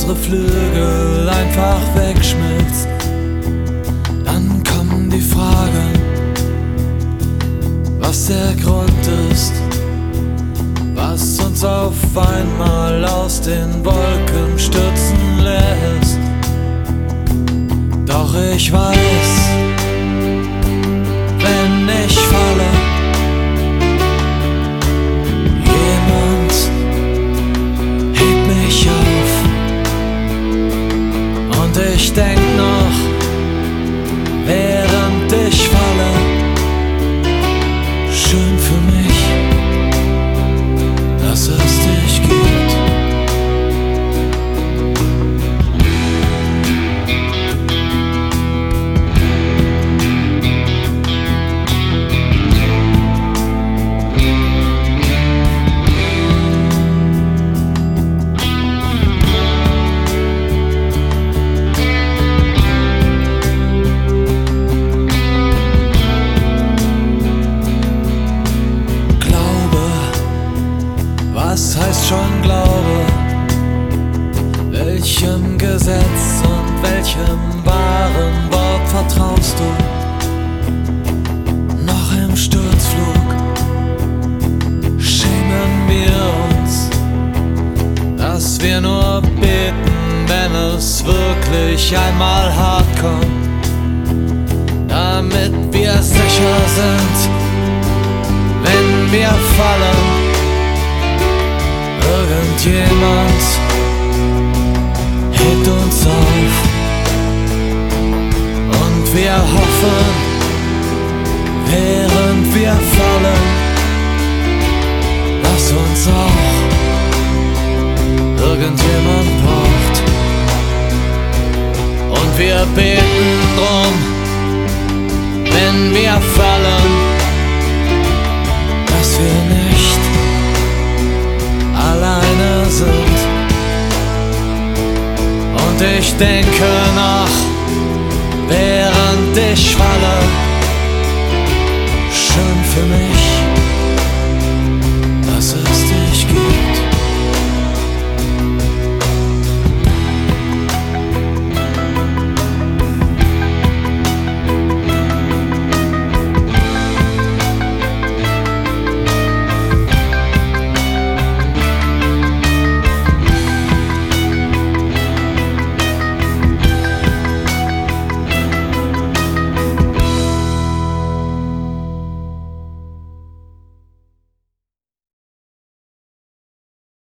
unsere Flügel einfach wegschmilzt, dann kommen die Fragen, was der Grund ist, was uns auf einmal aus den Wolken stürzen lässt. Doch ich weiß, wenn ich falle, jemand hebt mich auf. Und ich denk noch, während ich falle, schön für mich, dass es dich gibt. Was heißt schon Glaube? Welchem Gesetz und welchem wahren Wort vertraust du? Noch im Sturzflug schämen wir uns, dass wir nur beten, wenn es wirklich einmal hart kommt, damit wir sicher sind, wenn wir fallen. Irgendjemand hebt uns auf und wir hoffen, während wir fallen, dass uns auch irgendjemand braucht. Und wir beten drum, wenn wir fallen, dass wir nicht alleine sind. Und ich denke nach, während ich falle, schön für mich,